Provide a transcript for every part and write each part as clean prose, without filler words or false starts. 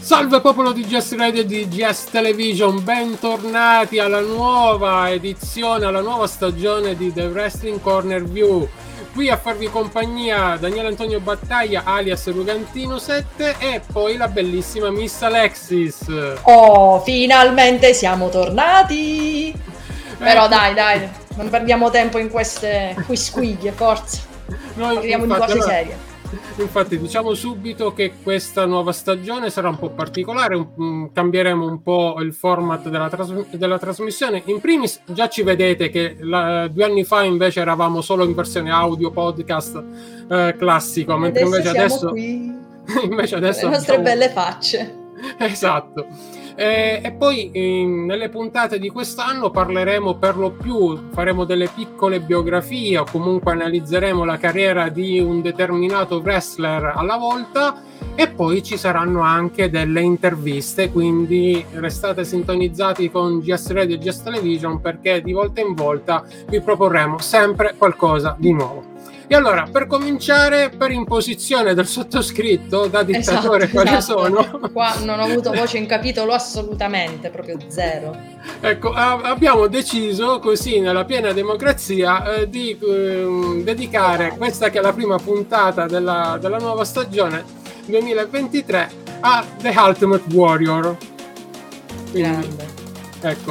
Salve popolo di GS Radio e di GS Television, bentornati alla nuova edizione, alla nuova stagione di The Wrestling Corner View. Qui a farvi compagnia Daniele Antonio Battaglia alias Rugantino 7 e poi la bellissima Miss Alexis. Oh, finalmente siamo tornati! Però dai, non perdiamo tempo in queste quisquiglie, forza. Parliamo di cose serie. Infatti diciamo subito che questa nuova stagione sarà un po' particolare, cambieremo un po' il format della trasmissione. In primis già ci vedete che 2 anni fa invece eravamo solo in versione audio podcast classico, mentre adesso qui invece adesso le nostre belle facce. Esatto. E poi nelle puntate di quest'anno parleremo per lo più, faremo delle piccole biografie o comunque analizzeremo la carriera di un determinato wrestler alla volta e poi ci saranno anche delle interviste, quindi restate sintonizzati con GS Radio e GS Television perché di volta in volta vi proporremo sempre qualcosa di nuovo. E allora, per cominciare, per imposizione del sottoscritto da dittatore, quali sono? Qua non ho avuto voce in capitolo assolutamente, proprio zero. Ecco, abbiamo deciso così nella piena democrazia di dedicare questa che è la prima puntata della nuova stagione 2023 a The Ultimate Warrior. Quindi, grande. Ecco,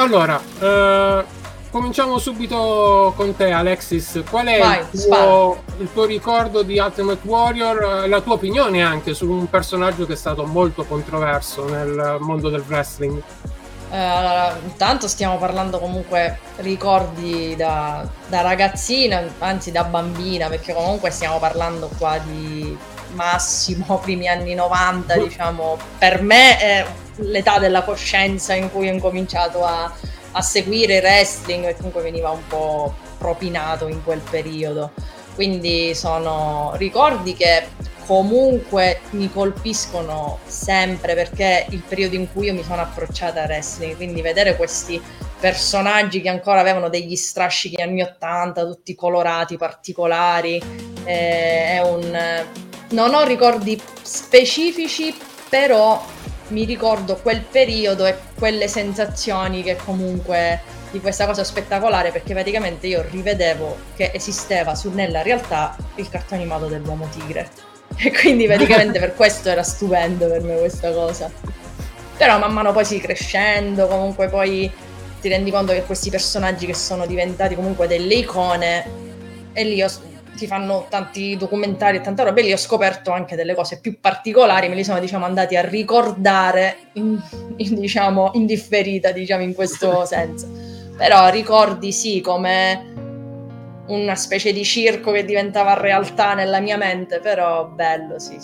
allora cominciamo subito con te, Alexis. Qual è il tuo ricordo di Ultimate Warrior? La tua opinione anche su un personaggio che è stato molto controverso nel mondo del wrestling? Allora, intanto stiamo parlando comunque ricordi da ragazzina, anzi da bambina, perché comunque stiamo parlando qua di massimo primi anni 90, diciamo. Per me è l'età della coscienza in cui ho incominciato a seguire il wrestling, che comunque veniva un po' propinato in quel periodo, quindi sono ricordi che comunque mi colpiscono sempre perché il periodo in cui io mi sono approcciata al wrestling, quindi vedere questi personaggi che ancora avevano degli strascichi anni 80 tutti colorati, particolari, non ho ricordi specifici, però mi ricordo quel periodo e quelle sensazioni che comunque di questa cosa spettacolare, perché praticamente io rivedevo che esisteva nella realtà il cartone animato dell'Uomo Tigre e quindi praticamente per questo era stupendo per me questa cosa. Però man mano poi si crescendo, comunque poi ti rendi conto che questi personaggi che sono diventati comunque delle icone, e lì ti fanno tanti documentari e tanta roba, e lì ho scoperto anche delle cose più particolari, me li sono andati a ricordare in differita, in questo senso. Però ricordi sì, come una specie di circo che diventava realtà nella mia mente, però bello, sì.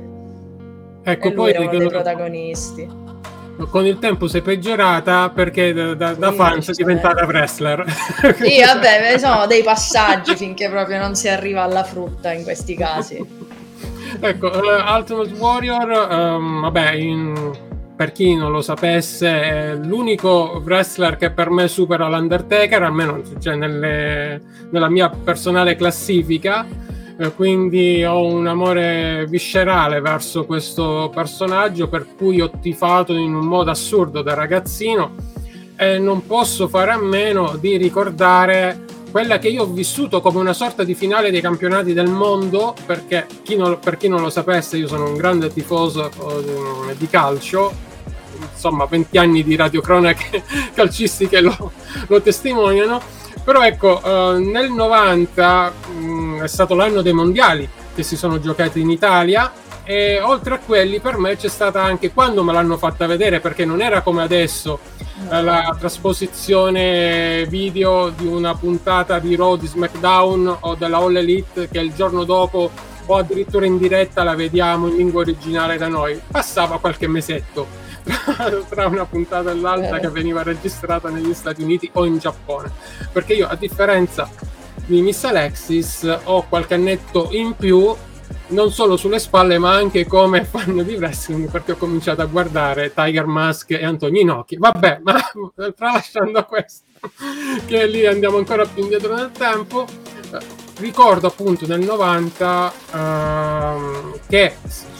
Ecco, e lui era uno dei protagonisti. Con il tempo sei peggiorata perché da fan sei diventata wrestler. Sì, vabbè, sono dei passaggi finché proprio non si arriva alla frutta in questi casi. Ecco, Ultimate Warrior, per chi non lo sapesse, è l'unico wrestler che per me supera l'Undertaker, almeno nella mia personale classifica. Quindi ho un amore viscerale verso questo personaggio, per cui ho tifato in un modo assurdo da ragazzino e non posso fare a meno di ricordare quella che io ho vissuto come una sorta di finale dei campionati del mondo, perché per chi non lo sapesse io sono un grande tifoso di calcio, insomma 20 anni di radiocronache calcistiche lo testimoniano. Però ecco, nel 90 è stato l'anno dei mondiali che si sono giocati in Italia, e oltre a quelli per me c'è stata anche, quando me l'hanno fatta vedere, perché non era come adesso la trasposizione video di una puntata di Raw, di SmackDown o della All Elite, che il giorno dopo o addirittura in diretta la vediamo in lingua originale da noi. Passava qualche mesetto tra una puntata e l'altra che veniva registrata negli Stati Uniti o in Giappone, perché io, a differenza di Miss Alexis, ho qualche annetto in più non solo sulle spalle ma anche come fan di wrestling, perché ho cominciato a guardare Tiger Mask e Antonio Inoki. Vabbè, ma tralasciando questo, che lì andiamo ancora più indietro nel tempo, ricordo appunto nel 90 che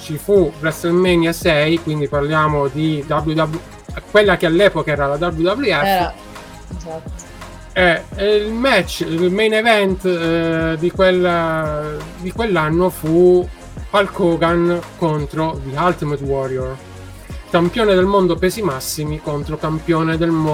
ci fu WrestleMania 6, quindi parliamo di quella che all'epoca era la WWF. Esatto. Il match, il main event di quell'anno fu Hulk Hogan contro The Ultimate Warrior, campione del mondo pesi massimi contro campione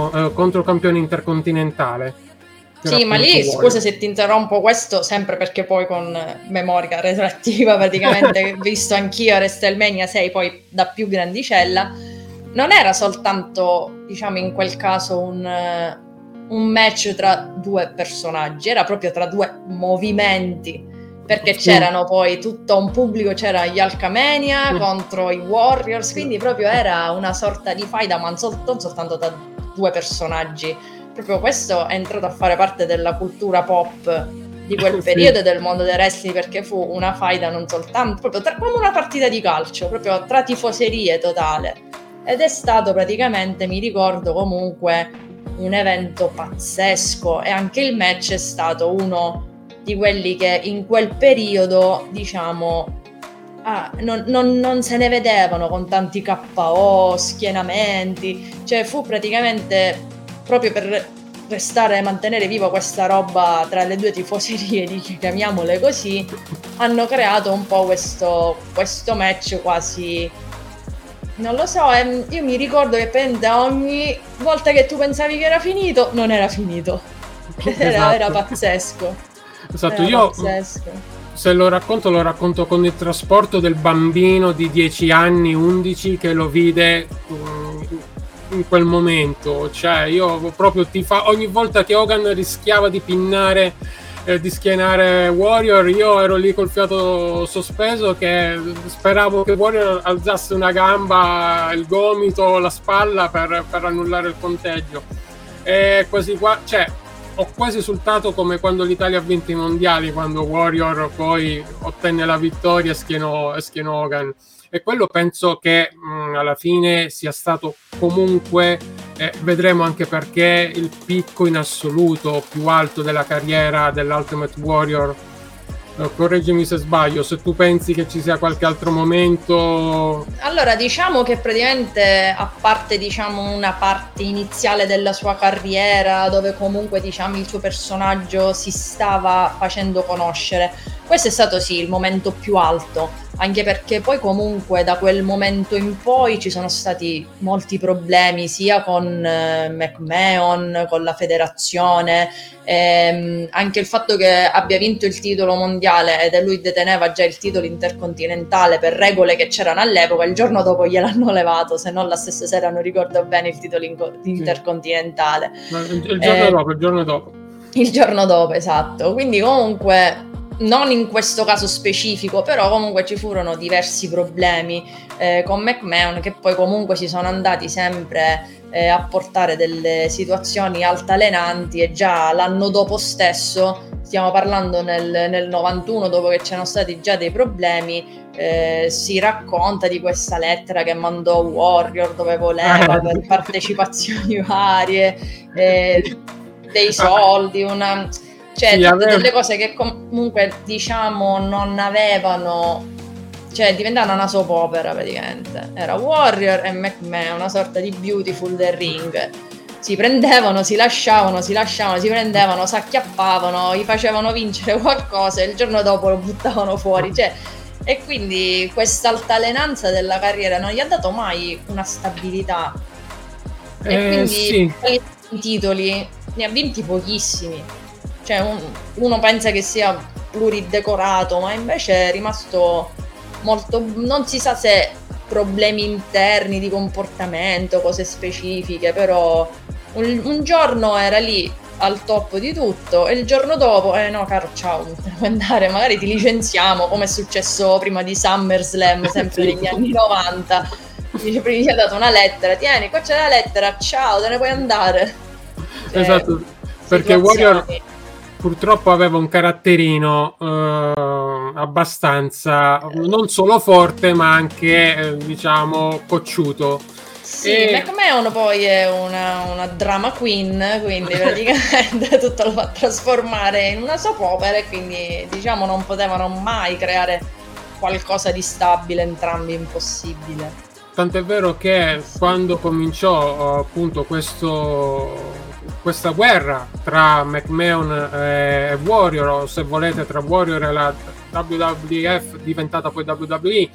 intercontinentale. Sì, ma lì, scusa se ti interrompo, questo sempre perché poi con memoria retroattiva praticamente, visto anch'io WrestleMania 6 poi da più grandicella, non era soltanto, diciamo in quel caso, un match tra due personaggi, era proprio tra due movimenti, perché c'erano poi tutto un pubblico, c'era gli Hulkamania contro i Warriors, quindi proprio era una sorta di faida, ma non soltanto tra due personaggi. Proprio questo è entrato a fare parte della cultura pop di quel periodo del mondo del wrestling, perché fu una faida non soltanto, proprio come una partita di calcio, proprio tra tifoserie totale. Ed è stato praticamente, mi ricordo comunque, un evento pazzesco, e anche il match è stato uno di quelli che in quel periodo, diciamo, non se ne vedevano con tanti KO, schienamenti, cioè fu praticamente proprio per mantenere viva questa roba tra le due tifoserie, chiamiamole così, hanno creato un po' questo match quasi, non lo so, io mi ricordo che ogni volta che tu pensavi che era finito, non era finito. Era pazzesco. Esatto, io se lo racconto con il trasporto del bambino di 10 anni, 11, che lo vide in quel momento. Cioè io proprio ogni volta che Hogan rischiava di pinnare, di schienare Warrior, io ero lì col fiato sospeso che speravo che Warrior alzasse una gamba, il gomito, la spalla per annullare il conteggio. E quasi qua, cioè ho quasi esultato come quando l'Italia ha vinto i mondiali, quando Warrior poi ottenne la vittoria e schienò Hogan. E quello penso che alla fine sia stato comunque, vedremo anche perché, il picco in assoluto più alto della carriera dell'Ultimate Warrior. Correggimi se sbaglio, se tu pensi che ci sia qualche altro momento. Allora, diciamo che praticamente, a parte una parte iniziale della sua carriera dove comunque il suo personaggio si stava facendo conoscere, questo è stato sì il momento più alto, anche perché poi comunque da quel momento in poi ci sono stati molti problemi sia con McMahon, con la federazione, anche il fatto che abbia vinto il titolo mondiale ed lui deteneva già il titolo intercontinentale per regole che c'erano all'epoca, il giorno dopo gliel'hanno levato, se non la stessa sera, non ricordo bene, il titolo intercontinentale. Il giorno dopo, esatto. Quindi comunque non in questo caso specifico, però comunque ci furono diversi problemi con McMahon, che poi comunque si sono andati sempre a portare delle situazioni altalenanti, e già l'anno dopo stesso, stiamo parlando nel 91, dopo che c'erano stati già dei problemi, si racconta di questa lettera che mandò Warrior dove voleva per partecipazioni varie, dei soldi, cioè tutte delle cose che comunque non avevano, cioè diventavano una soap opera praticamente. Era Warrior e McMahon, una sorta di Beautiful del ring. Si prendevano, si lasciavano, si prendevano, si acchiappavano, gli facevano vincere qualcosa e il giorno dopo lo buttavano fuori, cioè. E quindi questa altalenanza della carriera non gli ha dato mai una stabilità, e quindi i titoli ne ha vinti pochissimi. Cioè uno pensa che sia pluridecorato, ma invece è rimasto molto, non si sa se problemi interni di comportamento, cose specifiche, però un giorno era lì al top di tutto e il giorno dopo no caro, ciao, puoi andare, magari ti licenziamo, come è successo prima di SummerSlam, sempre negli anni 90. Gli ha dato una lettera, tieni, qua c'è la lettera, ciao, te ne puoi andare. Cioè, esatto, perché Warrior purtroppo aveva un caratterino abbastanza non solo forte, ma anche diciamo cocciuto. Sì, McMahon poi è una drama queen, quindi praticamente tutto lo fa trasformare in una soap opera, e quindi diciamo non potevano mai creare qualcosa di stabile, entrambi impossibile. Tant'è vero che quando cominciò appunto questa guerra tra McMahon e Warrior, o se volete tra Warrior e la WWF diventata poi WWE,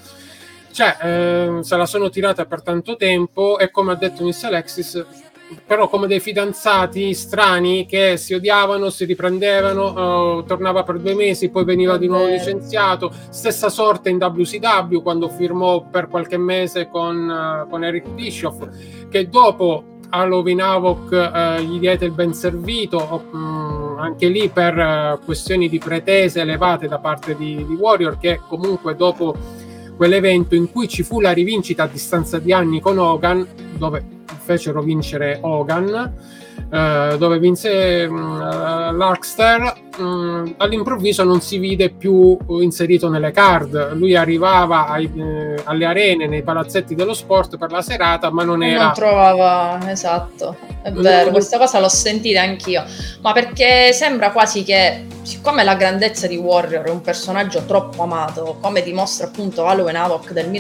cioè se la sono tirata per tanto tempo, e come ha detto Miss Alexis, però come dei fidanzati strani che si odiavano, si riprendevano, tornava per 2 mesi, poi veniva di nuovo licenziato. Stessa sorte in WCW quando firmò per qualche mese con Eric Bischoff, che dopo Halloween Havoc gli diede il ben servito, anche lì per questioni di pretese elevate da parte di Warrior, che comunque dopo quell'evento in cui ci fu la rivincita a distanza di anni con Hogan, dove fecero vincere Hogan, dove vinse Larkster, all'improvviso non si vide più inserito nelle card. Lui arrivava alle arene, nei palazzetti dello sport per la serata, ma non trovava, esatto, è vero, questa cosa l'ho sentita anch'io, ma perché sembra quasi che, siccome la grandezza di Warrior è un personaggio troppo amato, come dimostra appunto Halloween Havoc del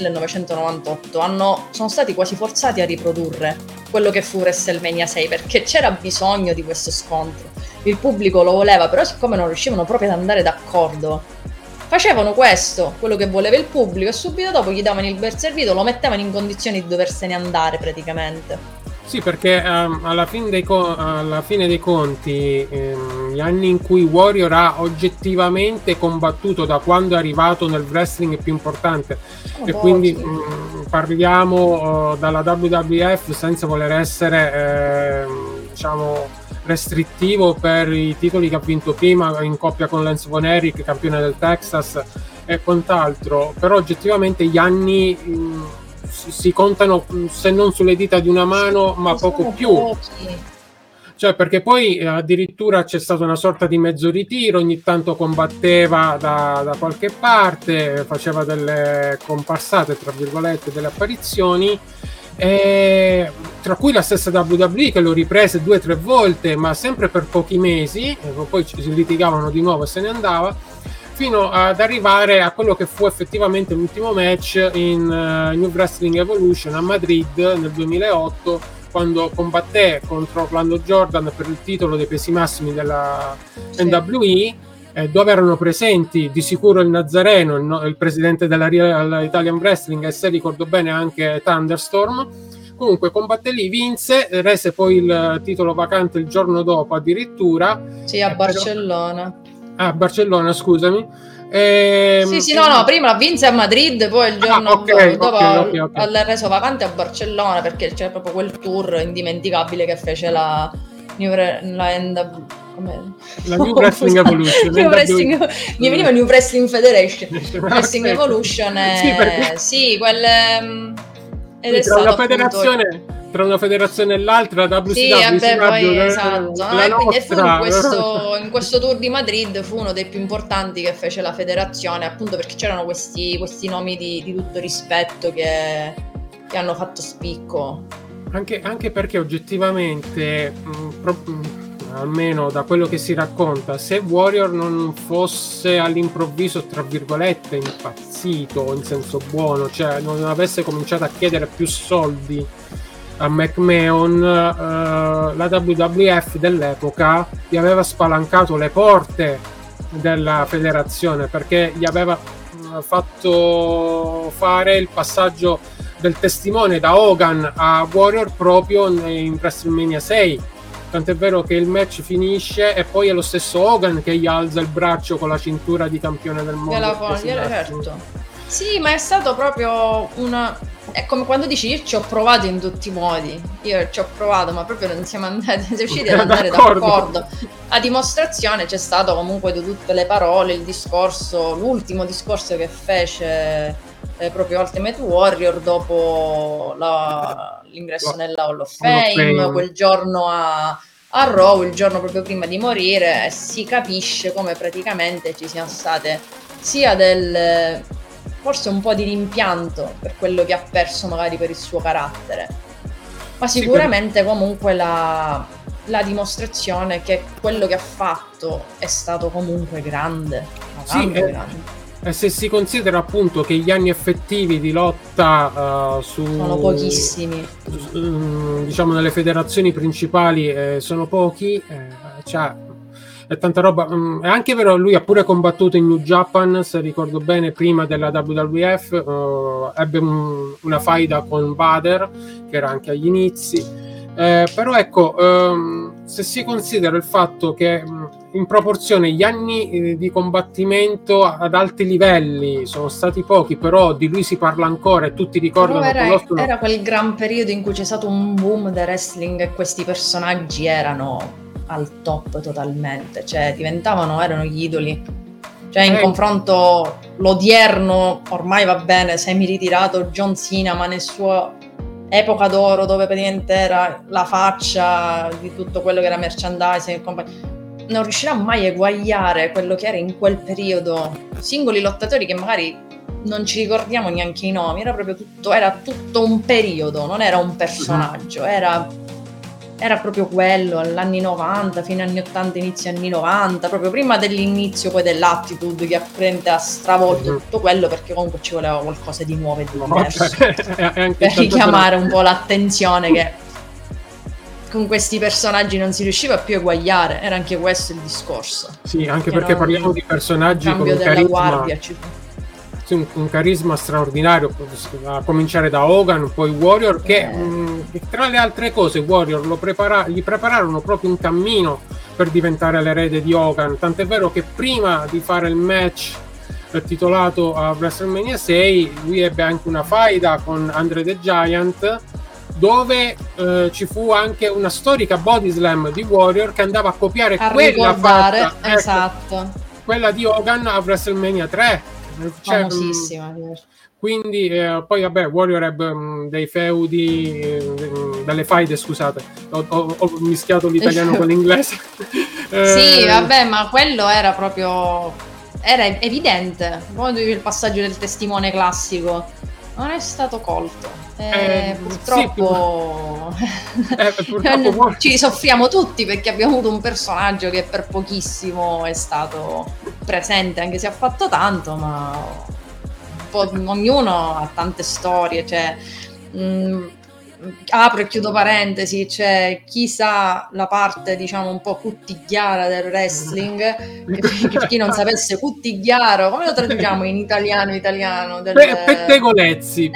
1998, sono stati quasi forzati a riprodurre quello che fu WrestleMania 6, perché c'era bisogno di questo scontro, il pubblico lo voleva, però siccome non riuscivano proprio ad andare d'accordo, facevano quello che voleva il pubblico, e subito dopo gli davano il bel servito, lo mettevano in condizioni di doversene andare praticamente. Sì, perché alla fine dei conti, gli anni in cui Warrior ha oggettivamente combattuto da quando è arrivato nel wrestling più importante, e quindi parliamo dalla WWF senza voler essere diciamo restrittivo per i titoli che ha vinto prima in coppia con Lance Von Erich, campione del Texas e quant'altro, però oggettivamente gli anni si contano, se non sulle dita di una mano, ma poco più. Cioè, perché poi addirittura c'è stata una sorta di mezzo ritiro, ogni tanto combatteva da qualche parte, faceva delle comparsate, tra virgolette, delle apparizioni, tra cui la stessa WWE che lo riprese 2 o 3 volte, ma sempre per pochi mesi, poi ci litigavano di nuovo e se ne andava, fino ad arrivare a quello che fu effettivamente l'ultimo match in New Wrestling Evolution a Madrid nel 2008, quando combatté contro Orlando Jordan per il titolo dei pesi massimi della NWE, dove erano presenti di sicuro il Nazareno, il presidente della Italian Wrestling, e se ricordo bene anche Thunderstorm. Comunque combatté lì, vinse, rese poi il titolo vacante il giorno dopo addirittura. Sì, a Barcellona. A Barcellona, scusami. Sì, no, prima vinse a Madrid, poi il giorno dopo l'ha reso vacante a Barcellona, perché c'è proprio quel tour indimenticabile che fece la New Wrestling Evolution. Mi veniva New Wrestling Federation. Wrestling Evolution sì, quelle ed è tra una federazione tra una federazione e l'altra, WCW, sì, poi esatto. Quindi in questo tour di Madrid fu uno dei più importanti che fece la federazione, appunto perché c'erano questi nomi di tutto rispetto che hanno fatto spicco. Anche perché oggettivamente, almeno da quello che si racconta, se Warrior non fosse all'improvviso, tra virgolette, impazzito in senso buono, cioè non avesse cominciato a chiedere più soldi a McMahon, la WWF dell'epoca gli aveva spalancato le porte della federazione, perché gli aveva fatto fare il passaggio del testimone da Hogan a Warrior proprio in WrestleMania 6. Tant'è vero che il match finisce e poi è lo stesso Hogan che gli alza il braccio con la cintura di campione del mondo. Certo. Sì, ma è stato proprio è come quando dici io ci ho provato in tutti i modi, io ci ho provato, ma proprio non siamo riusciti ad andare d'accordo. A dimostrazione c'è stato comunque di tutte le parole, il discorso, l'ultimo discorso che fece proprio Ultimate Warrior dopo l'ingresso nella Hall of Fame, quel giorno a Raw, il giorno proprio prima di morire, e si capisce come praticamente ci siano state sia forse un po' di rimpianto per quello che ha perso magari per il suo carattere, ma sicuramente comunque la dimostrazione che quello che ha fatto è stato comunque grande, grande. E se si considera appunto che gli anni effettivi di lotta sono pochissimi. diciamo nelle federazioni principali sono pochi, cioè è tanta roba. È anche vero, lui ha pure combattuto in New Japan, se ricordo bene, prima della WWF, ebbe una faida con Vader, che era anche agli inizi. Però ecco, se si considera il fatto che in proporzione gli anni di combattimento ad alti livelli sono stati pochi, però di lui si parla ancora e tutti ricordano. Era quel gran periodo in cui c'è stato un boom del wrestling e questi personaggi erano al top totalmente, cioè erano gli idoli. Cioè in confronto l'odierno, ormai va bene, semi-ritirato John Cena, ma nel suo epoca d'oro dove praticamente era la faccia di tutto quello che era merchandising, non riuscirà mai a eguagliare quello che era in quel periodo singoli lottatori che magari non ci ricordiamo neanche i nomi, era tutto un periodo, non era un personaggio, era proprio quello, agli 90, fino agli anni 80, inizio anni 90, proprio prima dell'inizio poi dell'Attitude che apprende ha stravolto tutto quello, perché comunque ci voleva qualcosa di nuovo e di diverso per richiamare un po' l'attenzione che con questi personaggi non si riusciva più a eguagliare, era anche questo il discorso. Sì, anche perché parliamo di personaggi con un carisma straordinario, a cominciare da Hogan, poi Warrior, che tra le altre cose Warrior gli prepararono proprio un cammino per diventare l'erede di Hogan, tant'è vero che prima di fare il match titolato a WrestleMania 6 lui ebbe anche una faida con Andre the Giant, dove ci fu anche una storica body slam di Warrior che andava a copiare quella di Hogan a WrestleMania 3. Famosissima. Quindi poi vabbè, Warrior ebbe dei feudi, delle faide, scusate, ho mischiato l'italiano con l'inglese. Sì, vabbè, ma quello era evidente. Poi il passaggio del testimone classico non è stato colto. Purtroppo, purtroppo ci soffriamo tutti perché abbiamo avuto un personaggio che per pochissimo è stato presente, anche se ha fatto tanto, ma ognuno ha tante storie, cioè apro e chiudo parentesi, cioè chi sa la parte diciamo un po' cuttigliara del wrestling, che chi non sapesse cuttigliaro, come lo traduciamo in italiano? Pettegolezzi.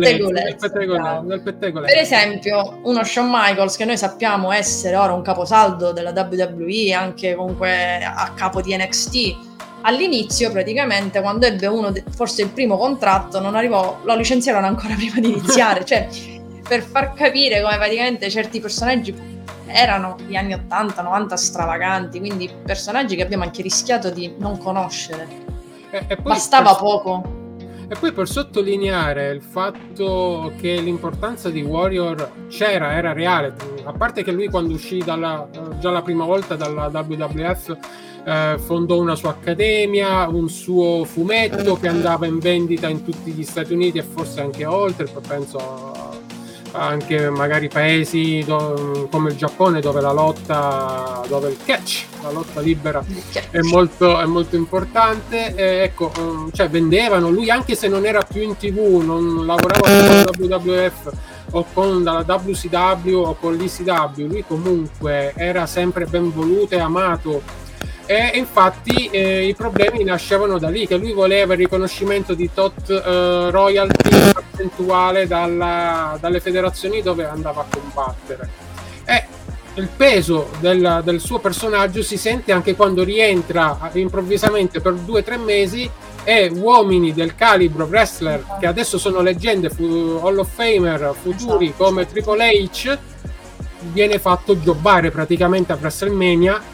Per esempio uno Shawn Michaels, che noi sappiamo essere ora un caposaldo della WWE, anche comunque a capo di NXT, all'inizio praticamente quando ebbe forse il primo contratto non arrivò, lo licenziarono ancora prima di iniziare, cioè per far capire come praticamente certi personaggi erano gli anni 80-90 stravaganti, quindi personaggi che abbiamo anche rischiato di non conoscere. Bastava poco. E poi per sottolineare il fatto che l'importanza di Warrior era reale, a parte che lui quando uscì già la prima volta dalla WWF fondò una sua accademia, un suo fumetto che andava in vendita in tutti gli Stati Uniti e forse anche oltre, penso anche magari paesi come il Giappone dove dove il catch, la lotta libera è molto importante, ecco, cioè vendevano, lui anche se non era più in TV, non lavorava con la WWF o con la WCW o con l'ECW, lui comunque era sempre ben voluto e amato. E infatti i problemi nascevano da lì, che lui voleva il riconoscimento di tot royalty percentuale dalle federazioni dove andava a combattere. E il peso del suo personaggio si sente anche quando rientra improvvisamente per 2 o 3 mesi e uomini del calibro wrestler che adesso sono leggende, Hall of Famer futuri come Triple H, viene fatto jobbare praticamente a WrestleMania.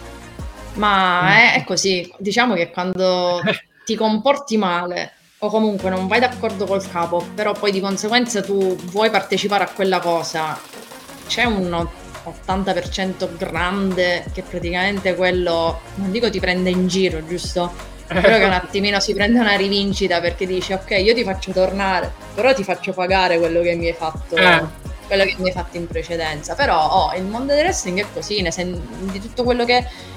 Ma è così, diciamo che quando ti comporti male o comunque non vai d'accordo col capo, però poi di conseguenza tu vuoi partecipare a quella cosa, c'è un 80% grande che praticamente quello, non dico ti prende in giro, giusto? Però che un attimino si prende una rivincita perché dice ok, io ti faccio tornare, però ti faccio pagare quello che mi hai fatto. Quello che mi hai fatto in precedenza. Però il mondo del wrestling è così, di tutto quello che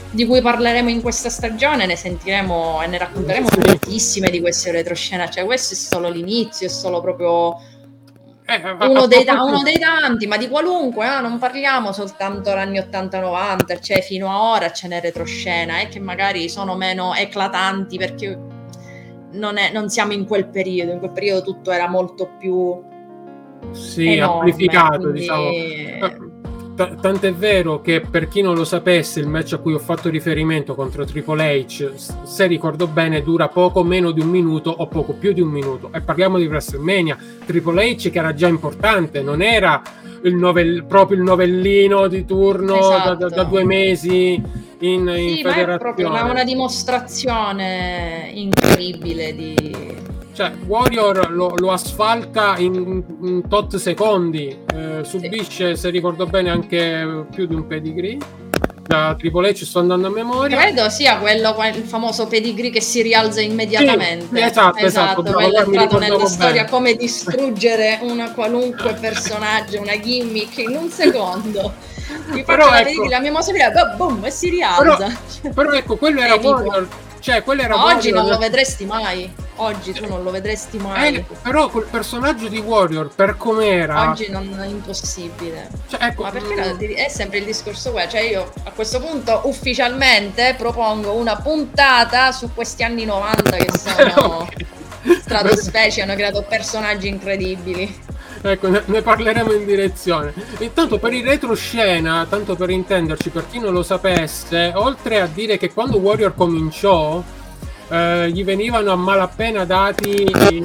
di cui parleremo in questa stagione, ne sentiremo e ne racconteremo tantissime di queste retroscena, cioè questo è solo l'inizio, è solo proprio uno dei tanti, ma di qualunque, non parliamo soltanto anni 80-90, cioè fino a ora ce n'è retroscena, che magari sono meno eclatanti perché non siamo in quel periodo tutto era molto più enorme, amplificato, quindi... diciamo. Tant'è vero che, per chi non lo sapesse, il match a cui ho fatto riferimento contro Triple H, se ricordo bene, dura poco meno di un minuto o poco più di un minuto, e parliamo di WrestleMania. Triple H, che era già importante, non era proprio il novellino di turno, esatto, da 2 mesi in federazione. Ma è proprio una dimostrazione incredibile di... Cioè, Warrior lo asfalta in tot secondi, subisce, se ricordo bene, anche più di un pedigree. Da Triple H sto andando a memoria. Credo sia il famoso pedigree che si rialza immediatamente. Sì, esatto. Quello è entrato nella storia come distruggere una qualunque personaggio, una gimmick in un secondo. Però ecco, la mia mossa boom, e si rialza. Però ecco, quello era Warrior. Cioè, quello era oggi Warrior. non lo vedresti mai. Oggi tu non lo vedresti mai. Però quel personaggio di Warrior, per com'era, oggi non è impossibile. Cioè, ecco, ma perché è sempre il discorso quello. Cioè, io a questo punto ufficialmente propongo una puntata su questi anni 90 che sono stratosferici, hanno creato personaggi incredibili. Ecco, ne parleremo in direzione. Intanto, per il retroscena, tanto per intenderci, per chi non lo sapesse, oltre a dire che quando Warrior cominciò gli venivano a malapena dati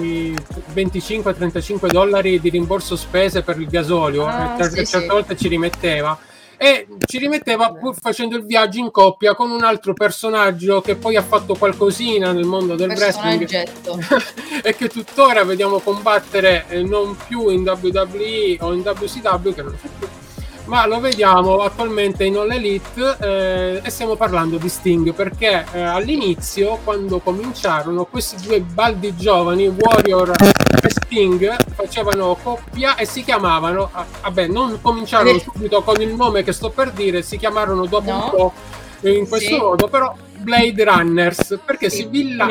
$25-35 di rimborso spese per il gasolio, certe volte ci rimetteva pur facendo il viaggio in coppia con un altro personaggio che poi ha fatto qualcosina nel mondo del wrestling e che tuttora vediamo combattere, non più in WWE o in WCW, che non c'è più, ma lo vediamo attualmente in All Elite, e stiamo parlando di Sting, perché all'inizio, quando cominciarono, questi due baldi giovani, Warrior e Sting, facevano coppia e si chiamavano, non cominciarono subito con il nome che sto per dire, si chiamarono dopo un po' in questo modo, però Blade Runners, perché si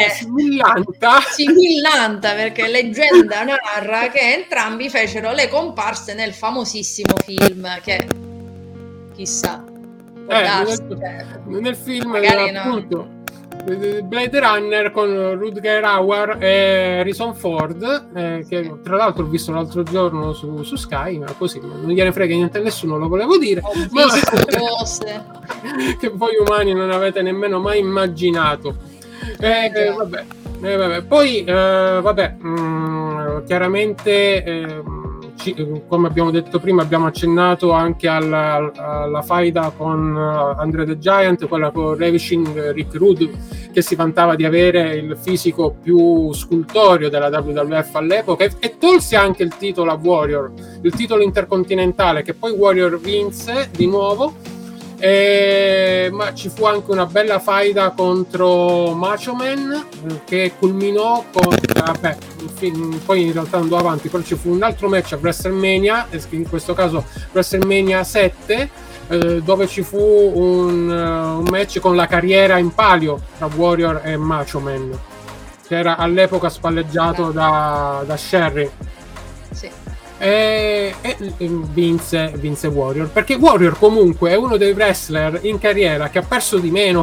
millanta perché leggenda narra che entrambi fecero le comparse nel famosissimo film che chissà nel film appunto Blade Runner con Rutger Hauer e Harrison Ford, che tra l'altro ho visto l'altro giorno su Sky, ma così non gliene frega niente a nessuno, lo volevo dire, che voi umani non avete nemmeno mai immaginato. Vabbè. Poi chiaramente come abbiamo detto prima, abbiamo accennato anche alla faida con Andre the Giant, quella con Ravishing Rick Rude, che si vantava di avere il fisico più scultoreo della WWF all'epoca, e tolse anche il titolo a Warrior, il titolo intercontinentale, che poi Warrior vinse di nuovo. Ma ci fu anche una bella faida contro Macho Man, che culminò con poi in realtà andò avanti, però ci fu un altro match a WrestleMania, in questo caso WrestleMania 7, dove ci fu un match con la carriera in palio tra Warrior e Macho Man, che era all'epoca spalleggiato da Sherry. E vinse Warrior, perché Warrior comunque è uno dei wrestler in carriera che ha perso di meno.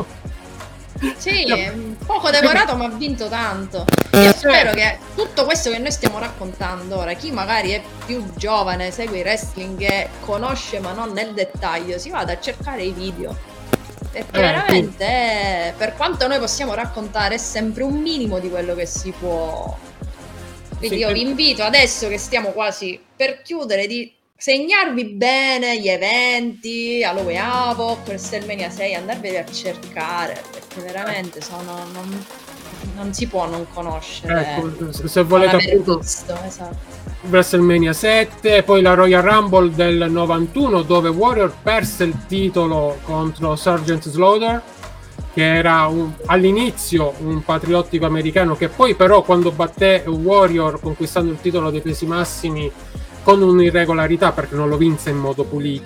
Poco decorato ma ha vinto tanto. Io spero che tutto questo che noi stiamo raccontando ora, chi magari è più giovane, segue il wrestling e conosce ma non nel dettaglio, si vada a cercare i video, perché veramente per quanto noi possiamo raccontare è sempre un minimo di quello che si può. Quindi io vi invito, adesso che stiamo quasi per chiudere, di segnarvi bene gli eventi, Halloween Havoc, WrestleMania 6, andarveli a cercare, perché veramente non si può non conoscere. Se volete appunto WrestleMania 7, poi la Royal Rumble del 91, dove Warrior perse il titolo contro Sergeant Slaughter, che era all'inizio un patriottico americano, che poi però, quando batté Warrior conquistando il titolo dei pesi massimi con un'irregolarità, perché non lo vinse in modo pulito,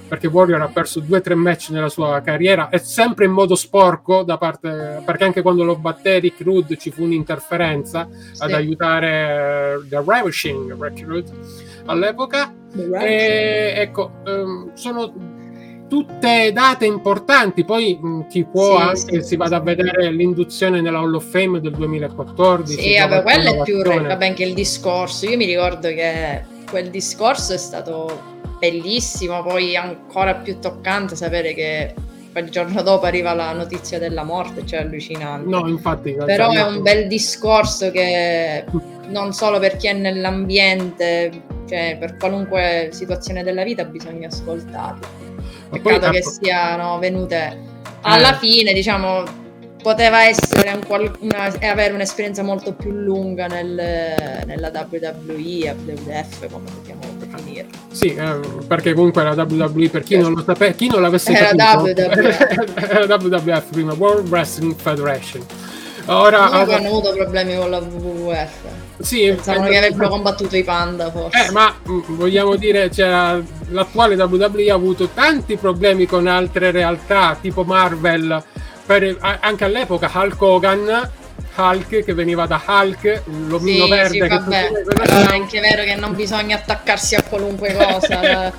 perché Warrior ha perso 2-3 match nella sua carriera, e sempre in modo sporco, perché anche quando lo batté Rick Rude ci fu un'interferenza ad aiutare The Ravishing Rick Rude all'epoca. E, ecco, sono tutte date importanti. Poi chi può si vada a vedere l'induzione nella Hall of Fame del 2014. Sì, vabbè, quello è più vabbè, anche il discorso. Io mi ricordo che quel discorso è stato bellissimo, poi ancora più toccante sapere che il giorno dopo arriva la notizia della morte, cioè allucinante. No, infatti. Però è un bel discorso che non solo per chi è nell'ambiente, cioè per qualunque situazione della vita bisogna ascoltarlo. Peccato che siano venute alla fine, diciamo, poteva essere avere un'esperienza molto più lunga nella WWE, WWF, come possiamo definire. Sì, perché comunque la WWE, per chi non lo sapeva, chi non l'avesse capito, era WWF prima, World Wrestling Federation. Ora hanno avuto problemi con la WWF. Sì, pensavano che avrebbero combattuto i Panda, forse. Ma vogliamo dire, l'attuale WWE ha avuto tanti problemi con altre realtà, tipo Marvel, anche all'epoca Hulk Hogan, Hulk che veniva da Hulk, l'omino verde. Sì, vabbè. È anche vero che non bisogna attaccarsi a qualunque cosa.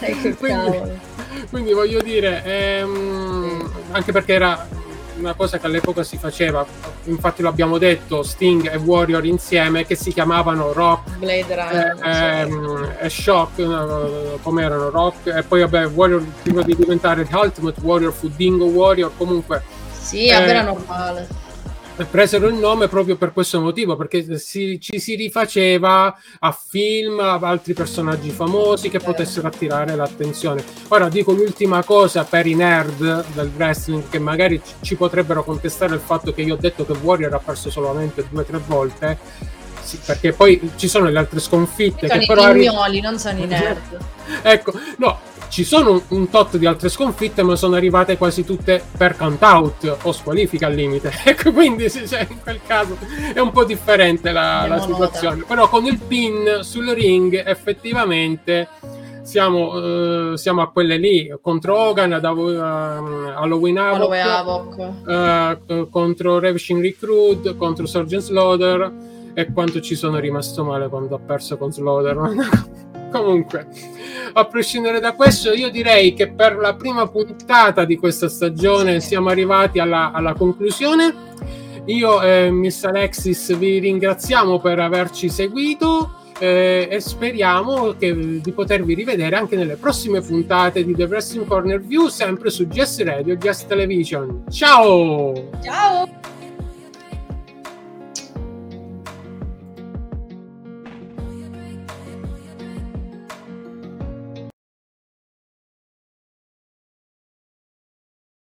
quindi voglio dire, anche perché era una cosa che all'epoca si faceva, infatti lo abbiamo detto, Sting e Warrior insieme, che si chiamavano Rock, Blade Runner e Shock, come erano Rock, e poi vabbè Warrior prima di diventare Ultimate Warrior fu Dingo Warrior, comunque sì, era normale. Presero il nome proprio per questo motivo, perché ci si rifaceva a film, a altri personaggi famosi che potessero attirare l'attenzione. Ora dico l'ultima cosa per i nerd del wrestling, che magari ci potrebbero contestare il fatto che io ho detto che Warrior ha perso solamente 2 o 3 volte. Sì, perché poi ci sono le altre sconfitte che però i pignoli, non sono i nerd. Ecco, no, ci sono un tot di altre sconfitte, ma sono arrivate quasi tutte per count out o squalifica al limite. Ecco, quindi in quel caso è un po' differente la situazione. Però con il pin sul ring effettivamente siamo a quelle lì, contro Hogan, Halloween Havoc, contro Ravishing Rick Rude, contro Sergeant Slaughter, e quanto ci sono rimasto male quando ha perso con Slaughter. Comunque, a prescindere da questo, io direi che per la prima puntata di questa stagione siamo arrivati alla conclusione. Io e Miss Alexis vi ringraziamo per averci seguito e speriamo di potervi rivedere anche nelle prossime puntate di The Wrestling Corner View, sempre su GS Radio, GS Television. Ciao! Ciao!